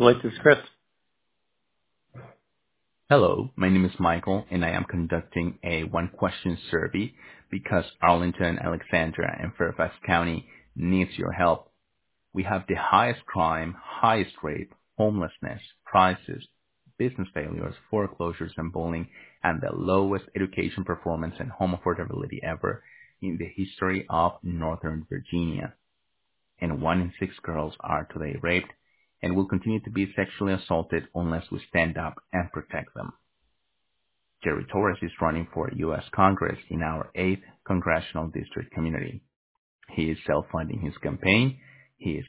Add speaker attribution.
Speaker 1: Like this, Chris.
Speaker 2: Hello, my name is Michael, and I am conducting a one-question survey because Arlington, Alexandria, and Fairfax County needs your help. We have the highest crime, highest rape, homelessness, prices, business failures, foreclosures, and bullying, and the lowest education performance and home affordability ever in the history of Northern Virginia. And 1 in 6 girls are today raped and will continue to be sexually assaulted unless we stand up and protect them. Jerry Torres is running for U.S. Congress in our 8th Congressional District community. He is self-funding his campaign. He is